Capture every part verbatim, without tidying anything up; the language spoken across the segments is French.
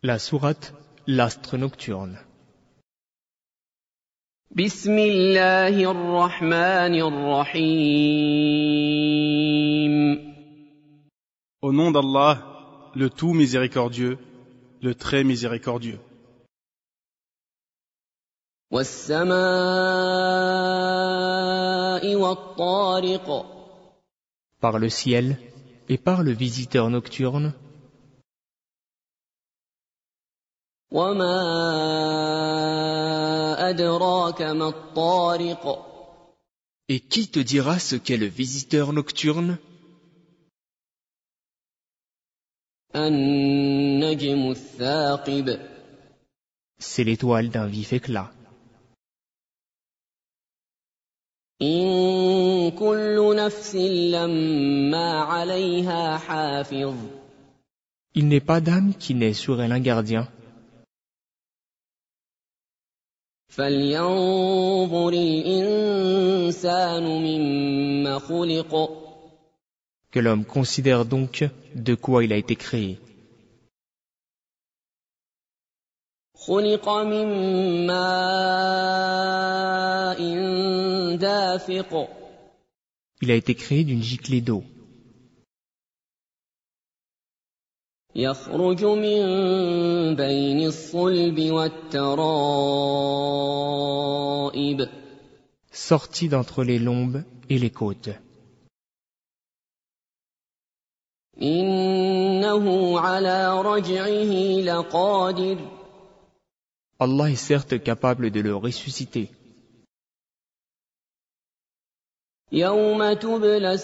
La sourate L'astre nocturne. Bismillahir Rahmanir Rahim. Au nom d'Allah, le tout miséricordieux, le très miséricordieux. Was-samaa'i wat-tariq. Par le ciel et par le visiteur nocturne. وَمَا أَدْرَاكَ مَا الطَّارِقُ. Et qui te dira ce qu'est le visiteur nocturne? النَّجْمُ الثَّاقِبُ. C'est l'étoile d'un vif éclat. إِن كُلُّ نَفْسٍ لَّمَّا عَلَيْهَا حَافِظٌ. Il n'est pas d'âme qui n'ait sur elle un gardien. فَلْيَنظُرِ الْإِنسَانُ مِمَّ خُلِقَ. Que l'homme considère donc de quoi il a été créé. خُلِقَ مِن مَّاءٍ دَافِقٍ. Il a été créé d'une giclée d'eau. يخرج من بين الصلب والترائب. Sorti d'entre les lombes et les côtes. إنه على رجعه لقادر. Allah est certes capable de le ressusciter. يوم تبلى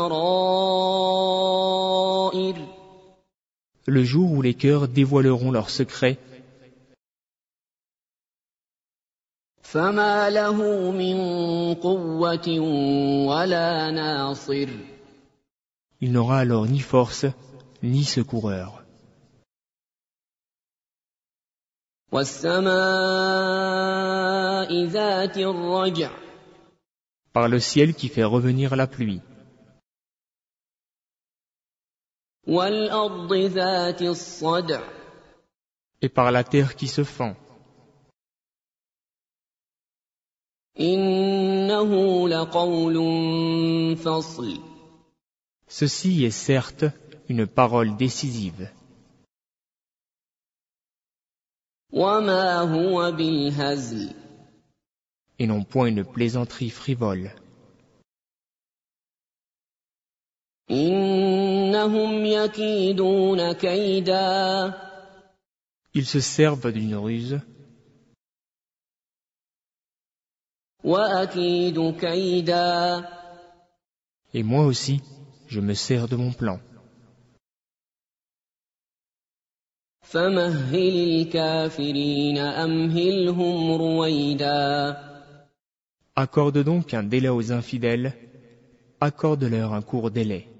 السرائر. Le jour où les cœurs dévoileront leurs secrets. فما له من قوة ولا ناصر. Il n'aura alors ni force, ni secoureur. والسماء ذات الرجع. Par le ciel qui fait revenir la pluie. والأرض ذات الصدع. Et par la terre qui se fend. إنه لقول فصل. Ceci est certes une parole décisive. وما هو بالهزل. Et non point une plaisanterie frivole. إنهم يكيدون كيدا. Ils se servent d'une ruse. وأكيد كيدا. Et moi aussi, je me sers de mon plan. فمهل الكافرين أمهلهم رويدا. Accorde donc un délai aux infidèles, accorde-leur un court délai.